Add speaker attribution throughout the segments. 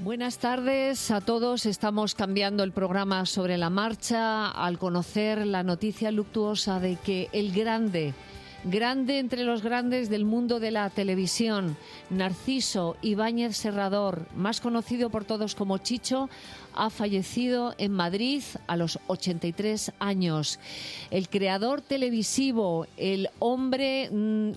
Speaker 1: Buenas tardes a todos. Estamos cambiando el programa sobre la marcha al conocer la noticia luctuosa de que el grande entre los grandes del mundo de la televisión, Narciso Ibáñez Serrador, más conocido por todos como Chicho, ha fallecido en Madrid a los 83 años. El creador televisivo, el hombre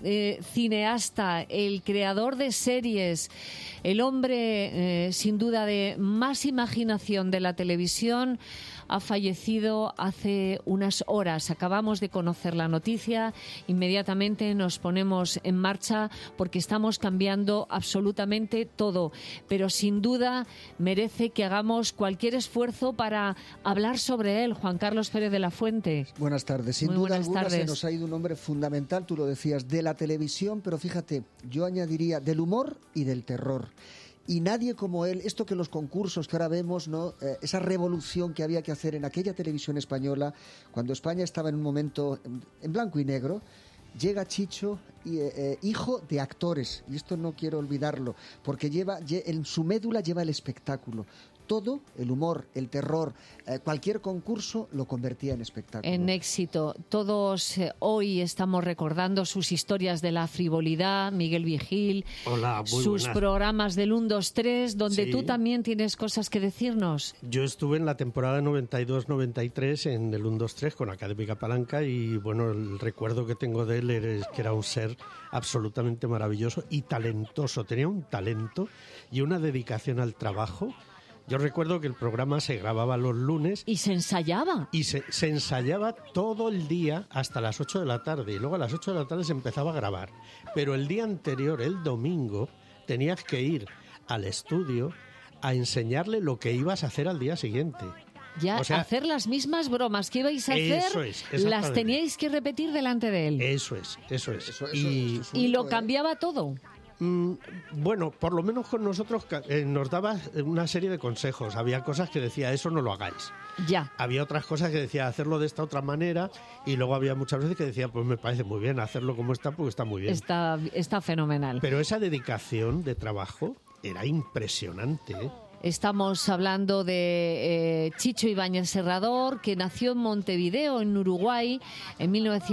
Speaker 1: cineasta, el creador de series, el hombre sin duda de más imaginación de la televisión, ha fallecido hace unas horas. Acabamos de conocer la noticia. Inmediatamente nos ponemos en marcha porque estamos cambiando absolutamente todo. Pero sin duda merece que hagamos cualquier esfuerzo para hablar sobre él. Juan Carlos Pérez de la Fuente.
Speaker 2: Buenas tardes. Sin duda alguna se nos ha ido un hombre fundamental, tú lo decías, de la televisión, pero fíjate, yo añadiría del humor y del terror. Y nadie como él, esto que los concursos que ahora vemos, ¿no? Esa revolución que había que hacer en aquella televisión española, cuando España estaba en un momento en blanco y negro, llega Chicho, hijo de actores, y esto no quiero olvidarlo, porque en su médula lleva el espectáculo. Todo, el humor, el terror, cualquier concurso lo convertía en espectáculo.
Speaker 1: En éxito. Todos hoy estamos recordando sus historias de la frivolidad, Miguel Vigil,
Speaker 3: hola, muy
Speaker 1: sus
Speaker 3: buenas.
Speaker 1: Programas del 1, 2, 3, donde
Speaker 3: sí.
Speaker 1: Tú también tienes cosas que decirnos.
Speaker 3: Yo estuve en la temporada 92-93 en el 1, 2, 3 con Académica Palanca y bueno, el recuerdo que tengo de él es que era un ser absolutamente maravilloso y talentoso. Tenía un talento y una dedicación al trabajo. Yo recuerdo que el programa se grababa los lunes.
Speaker 1: Y se ensayaba.
Speaker 3: Y se ensayaba todo el día hasta las 8 de la tarde. Y luego a las 8 de la tarde se empezaba a grabar. Pero el día anterior, el domingo, tenías que ir al estudio a enseñarle lo que ibas a hacer al día siguiente.
Speaker 1: Ya,
Speaker 3: o sea,
Speaker 1: hacer las mismas bromas que ibais a hacer, las teníais que repetir delante de él.
Speaker 3: Eso es.
Speaker 1: Y lo cambiaba todo.
Speaker 3: Bueno, por lo menos con nosotros nos daba una serie de consejos. Había cosas que decía, eso no lo hagáis.
Speaker 1: Ya.
Speaker 3: Había otras cosas que decía, hacerlo de esta otra manera. Y luego había muchas veces que decía, pues me parece muy bien hacerlo como está, porque está muy bien.
Speaker 1: Está fenomenal.
Speaker 3: Pero esa dedicación de trabajo era impresionante, ¿eh?
Speaker 1: Estamos hablando de Chicho Ibáñez Serrador, que nació en Montevideo, en Uruguay, en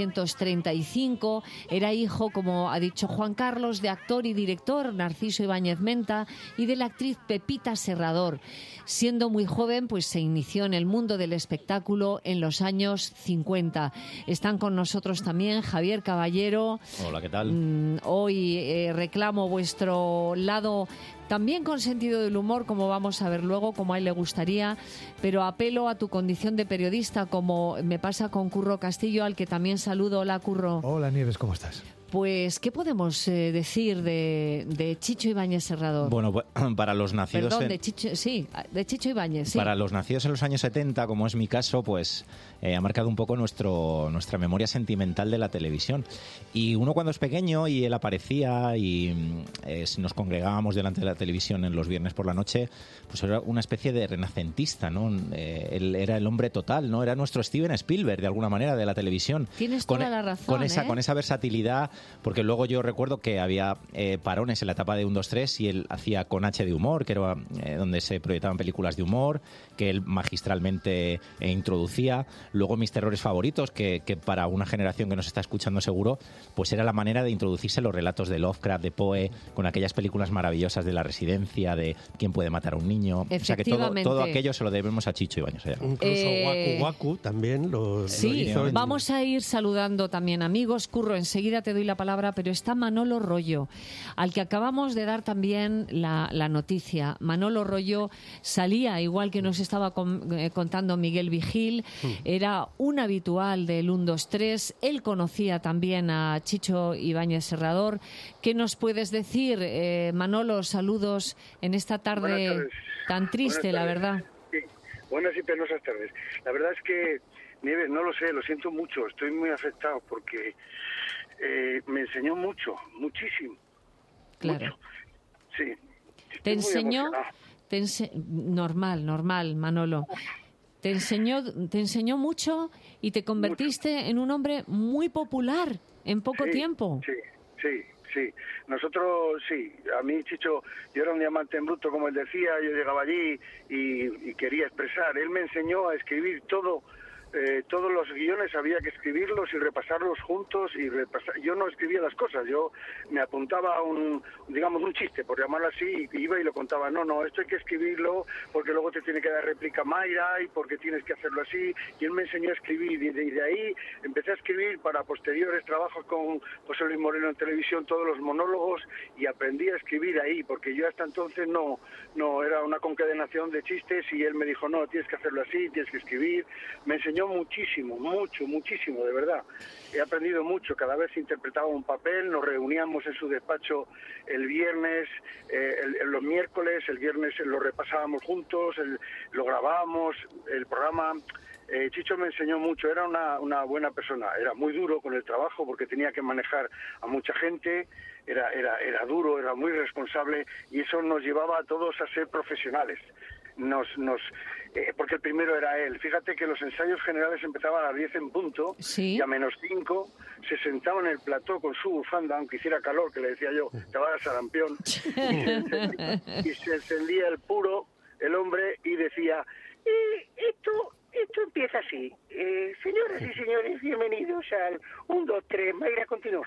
Speaker 1: 1935. Era hijo, como ha dicho Juan Carlos, de actor y director Narciso Ibáñez Menta y de la actriz Pepita Serrador. Siendo muy joven, pues se inició en el mundo del espectáculo en los años 50. Están con nosotros también Javier Caballero.
Speaker 4: Hola, ¿qué tal?
Speaker 1: Hoy reclamo vuestro lado también con sentido del humor, como vamos a ver luego, como a él le gustaría, pero apelo a tu condición de periodista, como me pasa con Curro Castillo, al que también saludo. Hola, Curro.
Speaker 5: Hola, Nieves, ¿cómo estás?
Speaker 1: Pues, ¿qué podemos decir de Chicho Ibáñez Serrador?
Speaker 4: Bueno, para los nacidos...
Speaker 1: Perdón, de Chicho Ibáñez, sí.
Speaker 4: Para los nacidos en los años 70, como es mi caso, pues ha marcado un poco nuestra memoria sentimental de la televisión. Y uno cuando es pequeño y él aparecía y nos congregábamos delante de la televisión en los viernes por la noche, pues era una especie de renacentista, ¿no? Él era el hombre total, ¿no? Era nuestro Steven Spielberg, de alguna manera, de la televisión.
Speaker 1: Tienes toda la razón,
Speaker 4: con esa versatilidad. Porque luego yo recuerdo que había parones en la etapa de 1, 2, 3 y él hacía Con H de humor, que era donde se proyectaban películas de humor, que él magistralmente introducía. Luego Mis terrores favoritos, que para una generación que nos está escuchando seguro, pues era la manera de introducirse los relatos de Lovecraft, de Poe, con aquellas películas maravillosas de La Residencia, de ¿Quién puede matar a un niño? O sea que todo aquello se lo debemos a Chicho Ibáñez.
Speaker 3: Incluso Waku Waku también lo hizo.
Speaker 1: Vamos a ir saludando también amigos. Curro, enseguida te doy la palabra, pero está Manolo Rollo, al que acabamos de dar también la noticia. Manolo Rollo salía, igual que nos estaba contando Miguel Vigil, era un habitual del 1, 2, 3. Él conocía también a Chicho Ibáñez Serrador. ¿Qué nos puedes decir, Manolo? Saludos en esta tarde tan triste, la verdad.
Speaker 6: Sí, buenas y penosas tardes. La verdad es que, Nieves, no lo sé, lo siento mucho, estoy muy afectado porque me enseñó muchísimo.
Speaker 1: Claro.
Speaker 6: Mucho. Sí.
Speaker 1: Te enseñó, normal, Manolo. Te enseñó mucho y te convertiste en un hombre muy popular en poco tiempo.
Speaker 6: Sí, sí. Nosotros, sí. A mí, Chicho, yo era un diamante en bruto, como él decía. Yo llegaba allí y quería expresar. Él me enseñó a escribir todo. Todos los guiones había que escribirlos y repasarlos juntos yo no escribía las cosas, yo me apuntaba a un chiste, por llamarlo así, y iba y lo contaba. No, esto hay que escribirlo porque luego te tiene que dar réplica Mayra y porque tienes que hacerlo así, y él me enseñó a escribir y de ahí empecé a escribir para posteriores trabajos con José Luis Moreno en televisión, todos los monólogos, y aprendí a escribir ahí, porque yo hasta entonces no era una concadenación de chistes, y él me dijo, no, tienes que hacerlo así, tienes que escribir. Me enseñó muchísimo, de verdad. He aprendido mucho, cada vez interpretaba un papel, nos reuníamos en su despacho el viernes, los miércoles, el viernes lo repasábamos juntos, lo grabábamos, el programa. Chicho me enseñó mucho, era una buena persona, era muy duro con el trabajo porque tenía que manejar a mucha gente, era duro, era muy responsable, y eso nos llevaba a todos a ser profesionales. Porque el primero era él. Fíjate que los ensayos generales empezaban a las 10 en punto,
Speaker 1: ¿Sí?
Speaker 6: Y a menos 5 se sentaba en el plató con su bufanda, aunque hiciera calor, que le decía yo, te vas a sarampión, y se encendía el puro, el hombre, y decía, esto empieza así. Señoras y señores, bienvenidos al 1, 2, 3, Mayra, continúa.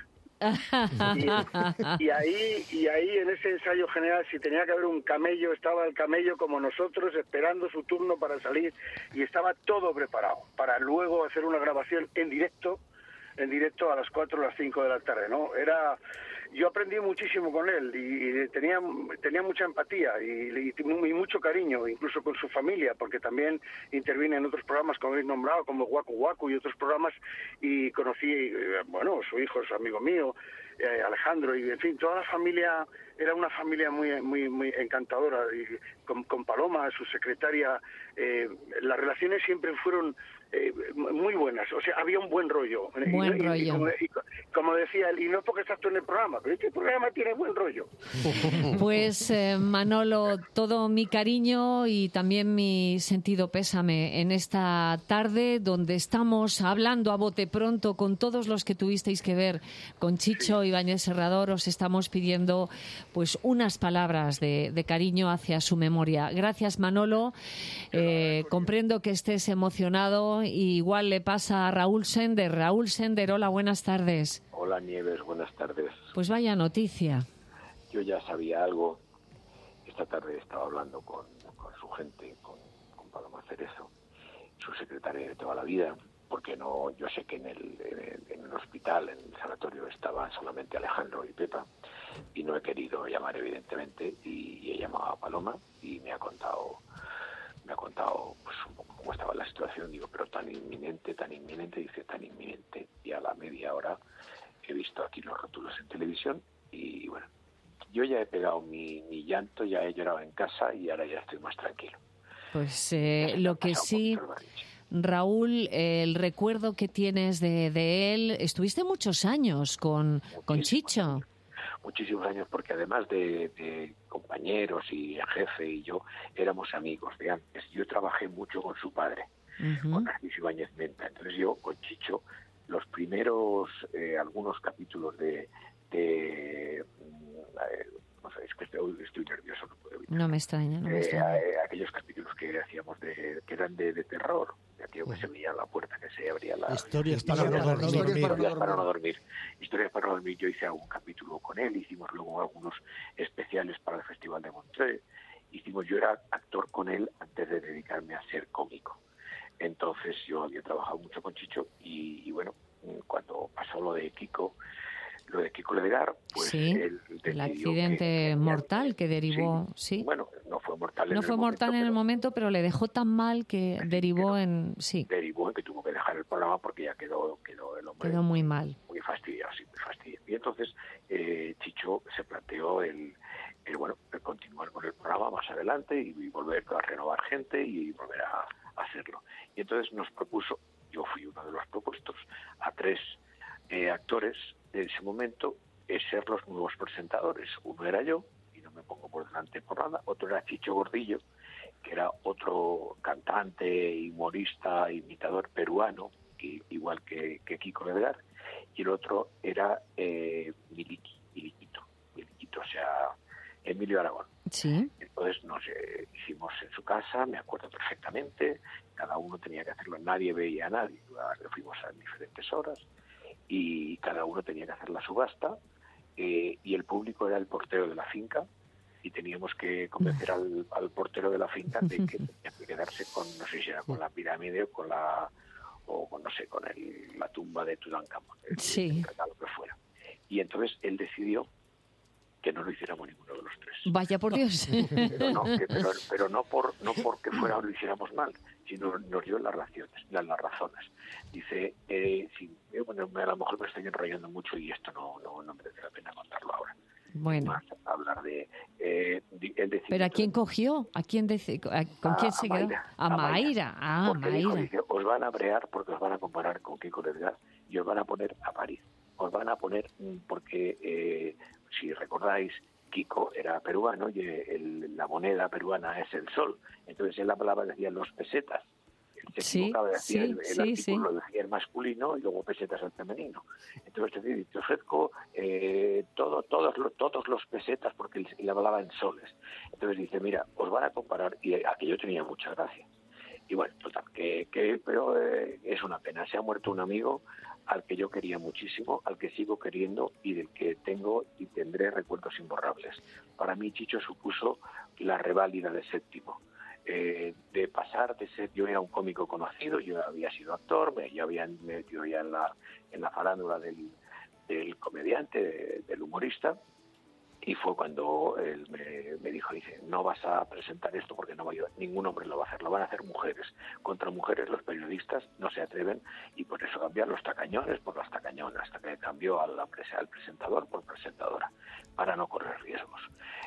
Speaker 6: y ahí en ese ensayo general, si tenía que haber un camello, estaba el camello como nosotros esperando su turno para salir, y estaba todo preparado para luego hacer una grabación en directo a las 4 o las 5 de la tarde, ¿no? Yo aprendí muchísimo con él y tenía mucha empatía y mucho cariño, incluso con su familia, porque también intervine en otros programas, como habéis nombrado, como Waku Waku y otros programas, y conocí, su hijo es amigo mío, Alejandro, y en fin, toda la familia era una familia muy muy encantadora, y con Paloma, su secretaria, las relaciones siempre fueron muy buenas, o sea, había un buen rollo. Como decía él, y no es porque estás tú en el programa, pero este programa tiene buen rollo.
Speaker 1: Pues Manolo, todo mi cariño y también mi sentido pésame en esta tarde donde estamos hablando a bote pronto con todos los que tuvisteis que ver con Chicho Ibáñez Serrador. Os estamos pidiendo pues unas palabras de cariño hacia su memoria. Gracias, Manolo. Comprendo que estés emocionado, y igual le pasa a Raúl Sender. Raúl Sender, hola, buenas tardes.
Speaker 5: Hola, Nieves, buenas tardes.
Speaker 1: Pues vaya noticia.
Speaker 5: Yo ya sabía algo. Esta tarde estaba hablando con su gente, con Paloma Cerezo, su secretaria de toda la vida, porque yo sé que en el hospital, en el sanatorio, estaban solamente Alejandro y Pepa, y no he querido llamar, evidentemente, y he llamado a Paloma y me ha contado pues un poco cómo estaba la situación. Digo, pero tan inminente, dice, tan inminente. Y a la media hora he visto aquí los rótulos en televisión y bueno, yo ya he pegado mi llanto, ya he llorado en casa y ahora ya estoy más tranquilo.
Speaker 1: Pues lo que sí, Raúl, el recuerdo que tienes de él, estuviste muchos años con Chicho.
Speaker 5: Muchísimos años, porque además de compañeros y jefe y yo, éramos amigos de antes. Yo trabajé mucho con su padre, con Narciso Ibáñez Menta. Entonces yo, con Chicho, los primeros, algunos capítulos no sé, es que estoy nervioso, no puedo evitar.
Speaker 1: No me extraña.
Speaker 5: Aquellos capítulos que hacíamos que eran de terror, de aquello que se veía la puerta, que se abría la...
Speaker 3: Historias para no dormir.
Speaker 5: Historias para no dormir. Yo hice algún capítulo con él, hicimos luego algunos especiales para el Festival de Montreux. Yo era actor con él antes de dedicarme a ser cómico. Entonces yo había trabajado mucho con Chicho y bueno, cuando pasó lo de Kiko Ledegar, pues
Speaker 1: sí, el accidente mortal que derivó, sí.
Speaker 5: Bueno, no fue mortal.
Speaker 1: No fue mortal en el momento, pero le dejó tan mal que derivó en
Speaker 5: que tuvo que dejar el programa porque ya quedó el hombre.
Speaker 1: Quedó muy mal.
Speaker 5: Muy fastidiado, sí, muy fastidiado. Y entonces Chicho se planteó el continuar con el programa más adelante y volver a renovar gente y volver a hacerlo. Y entonces nos propuso, yo fui uno de los propuestos, a 3 actores de ese momento, ser los nuevos presentadores. Uno era yo, y no me pongo por delante por nada. Otro era Chicho Gordillo, que era otro cantante, humorista, imitador peruano, igual que Kiko Ledegar. Y el otro era Miliki Benito, o sea, Emilio Aragón.
Speaker 1: Sí.
Speaker 5: Entonces nos hicimos en su casa, me acuerdo perfectamente, cada uno tenía que hacerlo, nadie veía a nadie, fuimos a diferentes horas y cada uno tenía que hacer la subasta, y el público era el portero de la finca, y teníamos que convencer al portero de la finca de que tenía que quedarse con, no sé si era con la pirámide o con la tumba de Tutankamón,
Speaker 1: sí.
Speaker 5: Lo que fuera. Y entonces él decidió que no lo hiciéramos ninguno de los tres.
Speaker 1: Vaya por Dios.
Speaker 5: Pero no porque lo hiciéramos mal, sino nos dio las razones. Dice, a lo mejor me estoy enrollando mucho y esto no merece la pena contarlo ahora.
Speaker 1: Bueno.
Speaker 5: Más hablar de...
Speaker 1: ¿Pero a quién cogió? ¿Con quién se quedó? A Mayra.
Speaker 5: Porque dice, os van a brear porque os van a comparar con Kiko Ledgard y os van a poner a París. Os van a poner porque, si recordáis, Kiko era peruano y la moneda peruana es el sol. Entonces él hablaba, decía los pesetas. Se equivocaba, decía el artículo decía el masculino y luego pesetas el femenino. Entonces te ofrezco todos los pesetas, porque él hablaba en soles. Entonces dice, mira, os van a comparar, y aquello tenía mucha gracia. Y bueno, total, pero es una pena. Se ha muerto un amigo al que yo quería muchísimo, al que sigo queriendo y del que tengo y tendré recuerdos imborrables. Para mí Chicho supuso la reválida de Séptimo. De pasar de ser, yo era un cómico conocido, yo había sido actor, yo había metido ya en la farándula del comediante, del humorista, y fue cuando él me dijo, dice, no vas a presentar esto porque ningún hombre lo va a hacer, lo van a hacer mujeres. Contra mujeres los periodistas no se atreven, y por eso cambiaron los tacañones por las tacañonas, hasta que cambió al presentador por presentadora, para no correr riesgos.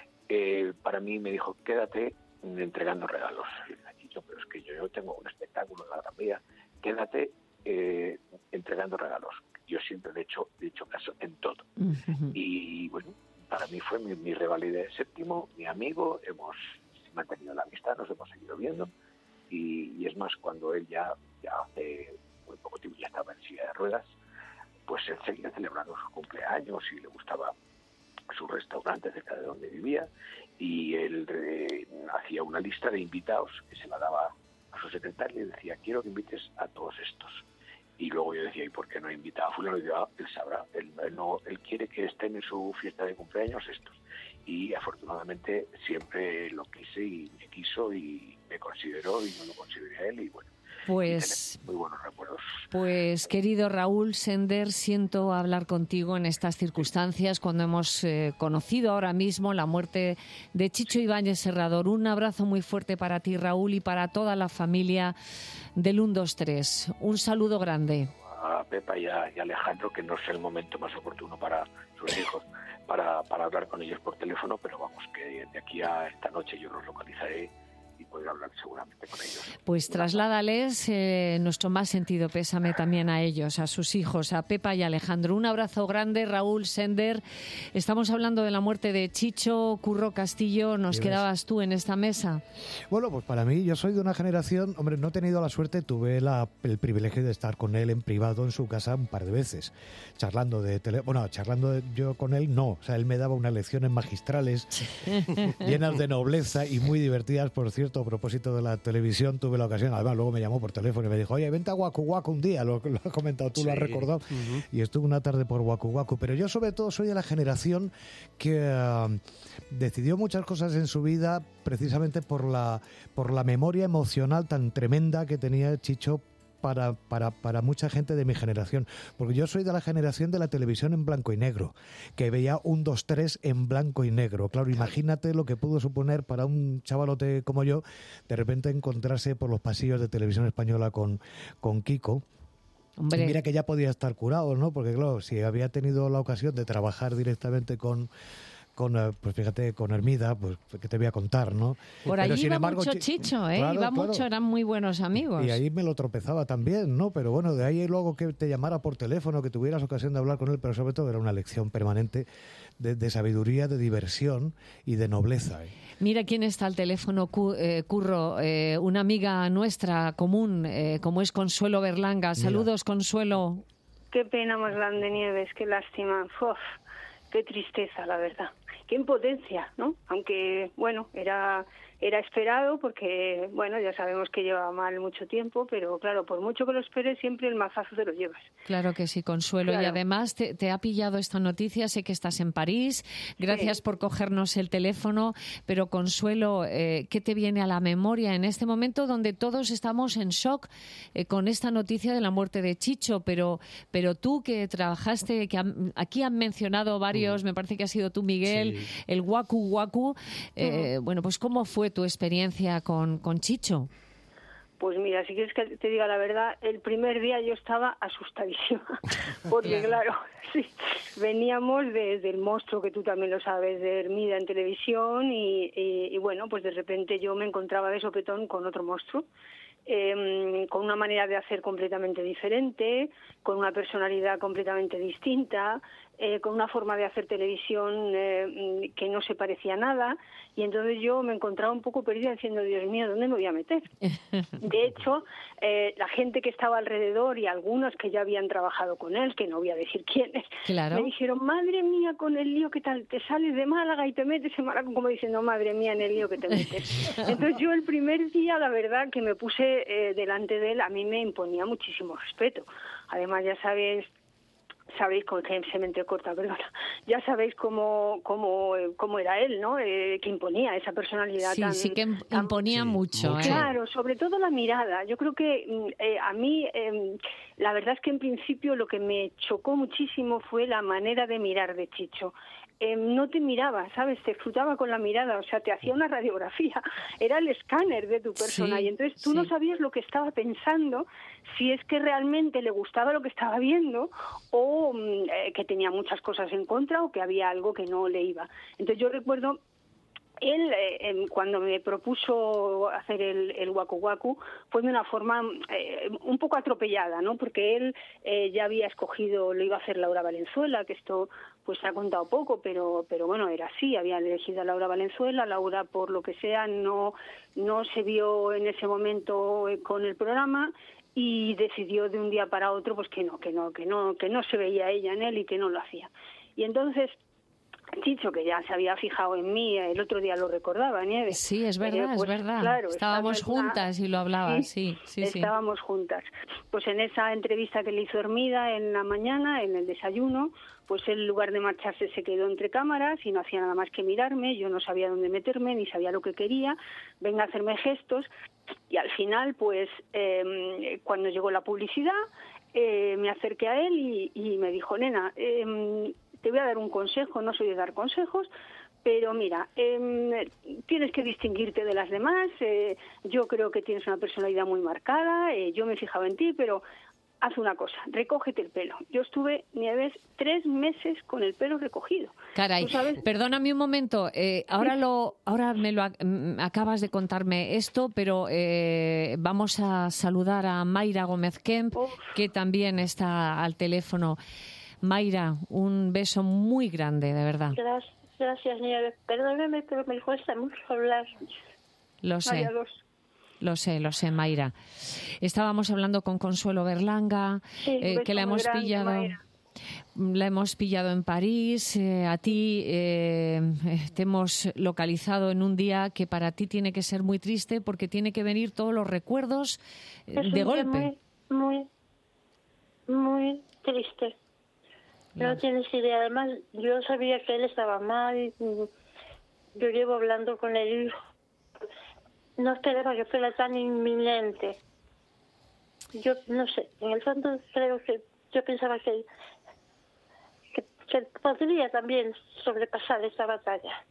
Speaker 5: Para mí me dijo, quédate entregando regalos. Pero es que yo tengo un espectáculo en la Gran Vía, quédate entregando regalos. Yo siempre le he hecho caso en todo. Uh-huh. Y bueno, para mí fue mi reválida de Séptimo, mi amigo, hemos mantenido la amistad, nos hemos seguido viendo, y es más, cuando él ya hace muy poco tiempo ya estaba en silla de ruedas, pues él seguía celebrando sus cumpleaños y le gustaba su restaurante cerca de donde vivía, y él hacía una lista de invitados que se la daba a su secretario y decía, quiero que invites a todos estos. Y luego yo decía, ¿y por qué no invita a fulano? Y yo, él sabrá, él quiere que estén en su fiesta de cumpleaños estos. Y afortunadamente siempre lo quise y me quiso y me consideró y yo lo consideré a él, y bueno.
Speaker 1: Pues,
Speaker 5: muy buenos recuerdos.
Speaker 1: Pues, querido Raúl Sender, siento hablar contigo en estas circunstancias cuando hemos conocido ahora mismo la muerte de Chicho Ibáñez Serrador. Un abrazo muy fuerte para ti, Raúl, y para toda la familia del 1-2-3. Un saludo grande.
Speaker 5: A Pepa y a Alejandro, que no es el momento más oportuno para sus hijos, para hablar con ellos por teléfono, pero vamos, que de aquí a esta noche yo los localizaré y podré hablar seguramente con ellos.
Speaker 1: Pues trasládales nuestro más sentido pésame también a ellos, a sus hijos, a Pepa y a Alejandro. Un abrazo grande, Raúl Sender. Estamos hablando de la muerte de Chicho. Curro Castillo, ¿nos quedabas tú en esta mesa?
Speaker 7: Bueno, pues para mí, yo soy de una generación, hombre, no he tenido la suerte, tuve el privilegio de estar con él en privado en su casa un par de veces, charlando yo con él, no, o sea, él me daba unas lecciones magistrales llenas de nobleza y muy divertidas, por cierto. A propósito de la televisión, tuve la ocasión, además luego me llamó por teléfono y me dijo, oye, vente a Waku Waku un día, lo has comentado tú, sí, lo has recordado, uh-huh. Y estuve una tarde por Waku Waku, pero yo sobre todo soy de la generación que decidió muchas cosas en su vida precisamente por la memoria emocional tan tremenda que tenía Chicho para mucha gente de mi generación, porque yo soy de la generación de la televisión en blanco y negro, que veía 1-2-3 en blanco y negro. Claro, imagínate lo que pudo suponer para un chavalote como yo de repente encontrarse por los pasillos de Televisión Española con Kiko. Hombre. Y mira que ya podía estar curado, ¿no? Porque claro, si había tenido la ocasión de trabajar directamente con pues fíjate, con Hermida, pues que te voy a contar, ¿no?
Speaker 1: Por allí iba mucho Chicho,
Speaker 7: claro,
Speaker 1: iba mucho, eran muy buenos amigos.
Speaker 7: Y ahí me lo tropezaba también, ¿no? Pero bueno, de ahí luego que te llamara por teléfono, que tuvieras ocasión de hablar con él, pero sobre todo era una lección permanente de sabiduría, de diversión y de nobleza.
Speaker 1: Mira quién está al teléfono, Curro, una amiga nuestra común, como es Consuelo Berlanga. Saludos, mira. Consuelo.
Speaker 8: Qué pena más grande, Nieves, qué lástima. Uf, qué tristeza, la verdad. qué impotencia, ¿no? Aunque, bueno, era esperado porque, bueno, ya sabemos que lleva mal mucho tiempo, pero claro, por mucho que lo esperes, siempre el mazazo te lo llevas.
Speaker 1: Claro que sí, Consuelo. Claro. Y además te ha pillado esta noticia, sé que estás en París, gracias por cogernos el teléfono, pero Consuelo, ¿qué te viene a la memoria en este momento donde todos estamos en shock con esta noticia de la muerte de Chicho? Pero tú que trabajaste, aquí han mencionado varios, me parece que ha sido tú, Miguel, el Waku Waku, bueno, pues ¿cómo fue tu experiencia con Chicho?
Speaker 8: Pues mira, si quieres que te diga la verdad, el primer día yo estaba asustadísima, porque claro, sí, veníamos desde el monstruo, que tú también lo sabes, de Hermida en televisión, y bueno, pues de repente yo me encontraba de sopetón con otro monstruo, con una manera de hacer completamente diferente, con una personalidad completamente distinta, con una forma de hacer televisión que no se parecía a nada, y entonces yo me encontraba un poco perdida diciendo, Dios mío, ¿dónde me voy a meter? De hecho, la gente que estaba alrededor y algunos que ya habían trabajado con él, que no voy a decir quiénes, me dijeron, madre mía, con el lío que tal, te sales de Málaga y te metes en Málaga, como diciendo, madre mía, en el lío que te metes. Entonces yo el primer día, la verdad, que me puse delante de él, a mí me imponía muchísimo respeto. Además, ya sabéis con que se me entrecorta, perdona, ya sabéis cómo era él, ¿no? Que imponía esa personalidad
Speaker 1: sí que imponía mucho.
Speaker 8: Claro, sobre todo la mirada. Yo creo que a mí, la verdad es que en principio lo que me chocó muchísimo fue la manera de mirar de Chicho. No te miraba, ¿sabes? Te escrutaba con la mirada, o sea, te hacía una radiografía, era el escáner de tu persona, y entonces tú no sabías lo que estaba pensando, si es que realmente le gustaba lo que estaba viendo o que tenía muchas cosas en contra o que había algo que no le iba. Entonces yo recuerdo, él, cuando me propuso hacer el Waku Waku, fue de una forma un poco atropellada, ¿no? Porque él ya había escogido, lo iba a hacer Laura Valenzuela, que esto pues se ha contado poco, pero bueno, era así, había elegido a Laura Valenzuela. Laura, por lo que sea, no se vio en ese momento con el programa y decidió de un día para otro pues que no se veía ella en él y que no lo hacía. Y entonces Chicho, que ya se había fijado en mí, el otro día lo recordaba, Nieves.
Speaker 1: Sí, es verdad, pues, es verdad. Claro, estábamos juntas y lo hablabas, sí.
Speaker 8: Estábamos juntas. Pues en esa entrevista que le hizo Hermida en la mañana, en el desayuno, pues él, en lugar de marcharse, se quedó entre cámaras y no hacía nada más que mirarme. Yo no sabía dónde meterme, ni sabía lo que quería. Venga a hacerme gestos. Y al final, pues, cuando llegó la publicidad, me acerqué a él y me dijo, nena, te voy a dar un consejo, no soy de dar consejos, pero mira, tienes que distinguirte de las demás, yo creo que tienes una personalidad muy marcada, yo me he fijado en ti, pero haz una cosa, recógete el pelo. Yo estuve, Nieves, 3 meses con el pelo recogido.
Speaker 1: Caray, perdóname un momento, ahora me lo acabas de contarme esto, pero vamos a saludar a Mayra Gómez Kemp, que también está al teléfono. Mayra, un beso muy grande, de verdad.
Speaker 9: Gracias, Nieves. Perdóname, pero me cuesta mucho hablar.
Speaker 1: Lo sé, Mayra. Estábamos hablando con Consuelo Berlanga, que la hemos pillado en París. A ti te hemos localizado en un día que para ti tiene que ser muy triste porque tiene que venir todos los recuerdos de golpe.
Speaker 9: Muy, muy triste. No tienes idea. Además, yo sabía que él estaba mal. Yo llevo hablando con él. No esperaba que fuera tan inminente. Yo no sé. En el fondo creo que yo pensaba que podría también sobrepasar esta batalla.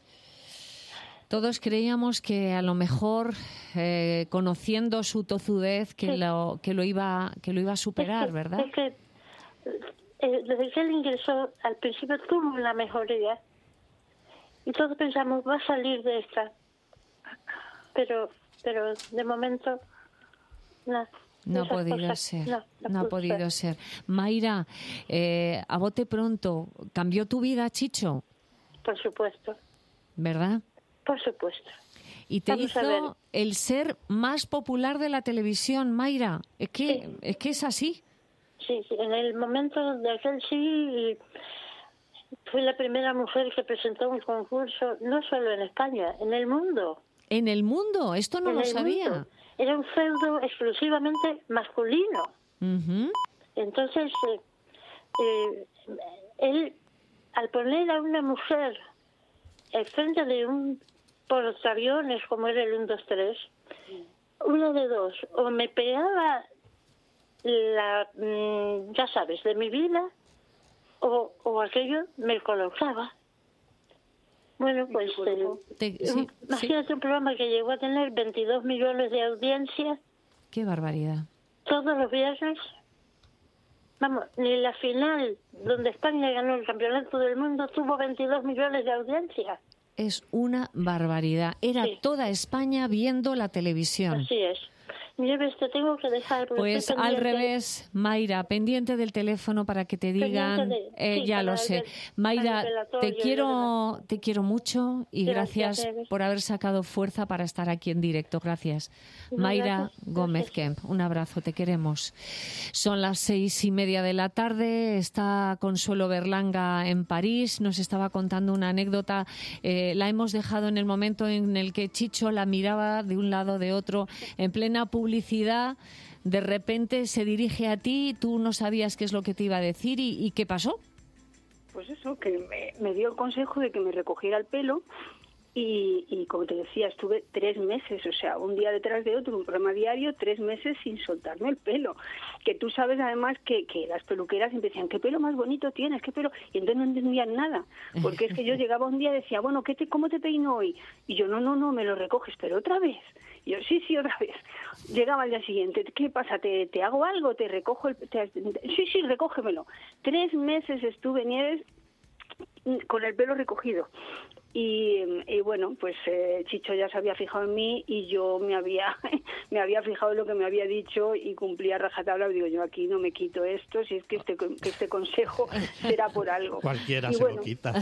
Speaker 1: Todos creíamos que a lo mejor, conociendo su tozudez, que lo iba a superar, ¿verdad?
Speaker 9: Es que desde que él ingresó, al principio tuvo una mejoría y todos pensamos, va a salir de esta, pero de momento
Speaker 1: no ha podido ser. No ha podido ser. Mayra, a bote pronto, ¿cambió tu vida, Chicho?
Speaker 9: Por supuesto.
Speaker 1: ¿Verdad?
Speaker 9: Por supuesto.
Speaker 1: Y te hizo el ser más popular de la televisión, Mayra. Es que es así.
Speaker 9: Sí, en el momento de aquel sí, fui la primera mujer que presentó un concurso, no solo en España, en el mundo.
Speaker 1: ¿En el mundo? Esto no lo sabía.
Speaker 9: Mundo. Era un feudo exclusivamente masculino.
Speaker 1: Uh-huh.
Speaker 9: Entonces, él, al poner a una mujer al frente de un portaaviones como era el 1-2-3, uno de dos, o me pegaba ya sabes, de mi vida, o aquello me colocaba. Bueno, pues imagínate un programa que llegó a tener 22 millones de audiencia.
Speaker 1: ¡Qué barbaridad!
Speaker 9: Todos los viernes. Vamos, ni la final, donde España ganó el campeonato del mundo, tuvo 22 millones de audiencia.
Speaker 1: Es una barbaridad. Era toda España viendo la televisión.
Speaker 9: Así es. Nieves, te tengo que dejar.
Speaker 1: Pues al revés, Mayra, pendiente del teléfono para que te digan, ya lo sé. Mayra, te quiero mucho y gracias por haber sacado fuerza para estar aquí en directo. Gracias. Mayra Gómez Kemp, un abrazo, te queremos. Son las 6:30 de la tarde, está Consuelo Berlanga en París, nos estaba contando una anécdota, la hemos dejado en el momento en el que Chicho la miraba de un lado, de otro, en plena publicidad, de repente se dirige a ti, tú no sabías qué es lo que te iba a decir y ¿qué pasó?
Speaker 8: Pues eso, que me dio el consejo de que me recogiera el pelo y como te decía, estuve 3 meses, o sea, un día detrás de otro, un programa diario, 3 meses sin soltarme el pelo. Que tú sabes además que las peluqueras empezaban, ¿qué pelo más bonito tienes? ¿Qué pelo? Y entonces no entendían nada, porque es que yo llegaba un día y decía, bueno, ¿cómo te peino hoy? Y yo, no, me lo recoges, pero otra vez. Y yo, sí, otra vez. Llegaba al día siguiente, ¿qué pasa? ¿Te hago algo? ¿Te recojo Sí, recógemelo. 3 meses estuve, Nieves, con el pelo recogido. Y bueno, pues Chicho ya se había fijado en mí y yo me había fijado en lo que me había dicho y cumplía rajatabla. Digo, yo aquí no me quito esto, si es que este consejo será por algo.
Speaker 3: Cualquiera se lo quita.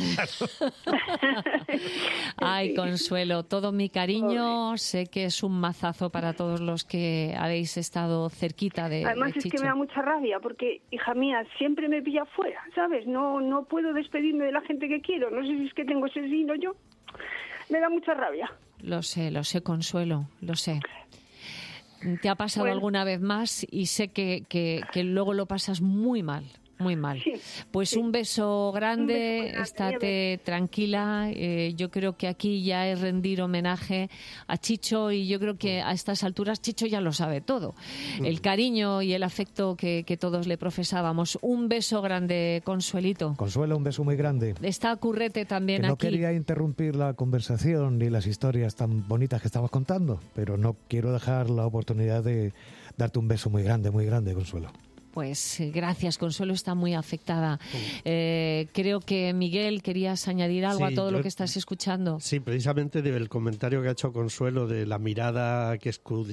Speaker 1: Ay, Consuelo, todo mi cariño. Sé que es un mazazo para todos los que habéis estado cerquita de
Speaker 8: Además
Speaker 1: de Chicho.
Speaker 8: Es que me da mucha rabia porque, hija mía, siempre me pilla fuera, ¿sabes? No puedo despedirme de la gente que quiero. No sé si es que tengo ese signo yo. Me da mucha rabia.
Speaker 1: Lo sé, Consuelo, lo sé. Te ha pasado alguna vez más y sé que luego lo pasas muy mal. Muy mal.
Speaker 8: Sí,
Speaker 1: pues un beso grande, estate tranquila. Yo creo que aquí ya es rendir homenaje a Chicho y yo creo que a estas alturas Chicho ya lo sabe todo. El cariño y el afecto que todos le profesábamos. Un beso grande, Consuelito.
Speaker 7: Consuelo, un beso muy grande.
Speaker 1: Está Currete también
Speaker 7: que no
Speaker 1: aquí.
Speaker 7: No quería interrumpir la conversación ni las historias tan bonitas que estabas contando, pero no quiero dejar la oportunidad de darte un beso muy grande, Consuelo.
Speaker 1: Pues gracias, Consuelo está muy afectada. Creo que, Miguel, querías añadir algo a todo lo que estás escuchando.
Speaker 3: Sí, precisamente del comentario que ha hecho Consuelo de la mirada que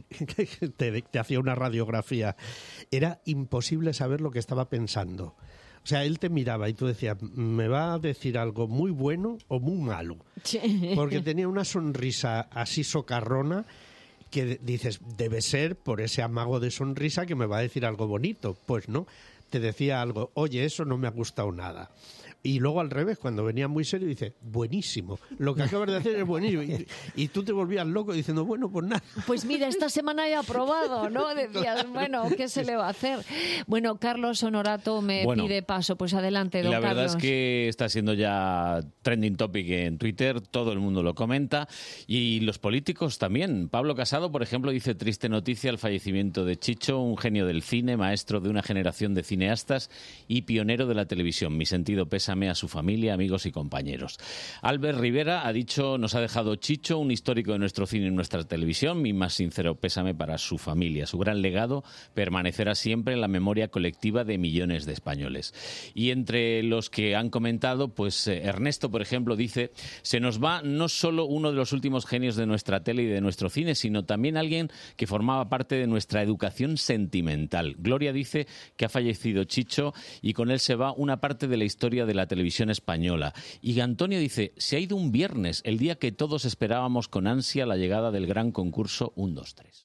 Speaker 3: te hacía una radiografía. Era imposible saber lo que estaba pensando. O sea, él te miraba y tú decías, ¿me va a decir algo muy bueno o muy malo? Porque tenía una sonrisa así socarrona que dices, debe ser por ese amago de sonrisa que me va a decir algo bonito. Pues no, te decía algo, oye, eso no me ha gustado nada. Y luego al revés, cuando venía muy serio, dice, buenísimo, lo que acabas de hacer es buenísimo. Y tú te volvías loco diciendo, bueno, pues nada.
Speaker 1: Pues mira, esta semana he aprobado, ¿no? Decías, bueno, ¿qué se le va a hacer? Bueno, Carlos Honorato me pide paso, pues adelante, don Carlos.
Speaker 10: La verdad es que está siendo ya trending topic en Twitter, todo el mundo lo comenta, y los políticos también. Pablo Casado, por ejemplo, dice, triste noticia el fallecimiento de Chicho, un genio del cine, maestro de una generación de cineastas y pionero de la televisión. Mi sentido pésame a su familia, amigos y compañeros. Albert Rivera ha dicho, nos ha dejado Chicho, un histórico de nuestro cine y nuestra televisión, mi más sincero pésame para su familia. Su gran legado permanecerá siempre en la memoria colectiva de millones de españoles. Y entre los que han comentado, pues Ernesto, por ejemplo, dice, se nos va no solo uno de los últimos genios de nuestra tele y de nuestro cine, sino también alguien que formaba parte de nuestra educación sentimental. Gloria dice que ha fallecido Chicho y con él se va una parte de la historia de la televisión española. Y Antonio dice, se ha ido un viernes, el día que todos esperábamos con ansia la llegada del gran concurso 1-2-3.